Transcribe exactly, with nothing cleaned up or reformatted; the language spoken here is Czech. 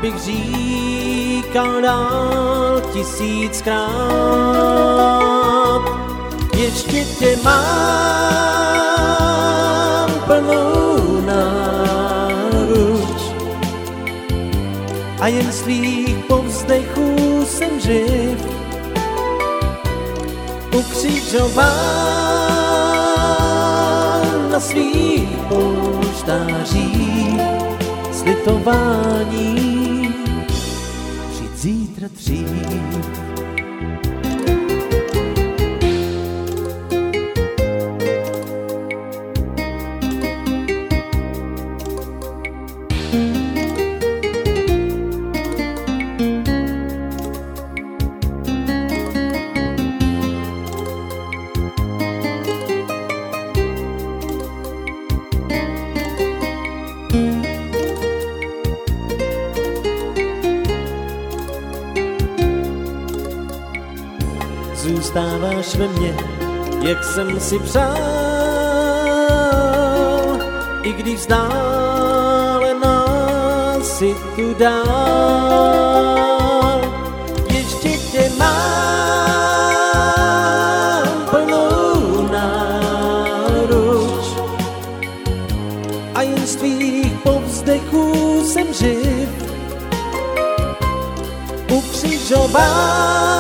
abych říkal dál tisíckrát. Ještě tě mám plnou náruč a jen z tvých povzdechů jsem živ, ukřižován na svých polštářích, slitování přijď zítra dřív. Zůstáváš ve mně, jak jsem si přál, i když vzdálená si tu dál. Ještě tě mám plnou náruč a jen z tvých povzdechů jsem živ, ukřižován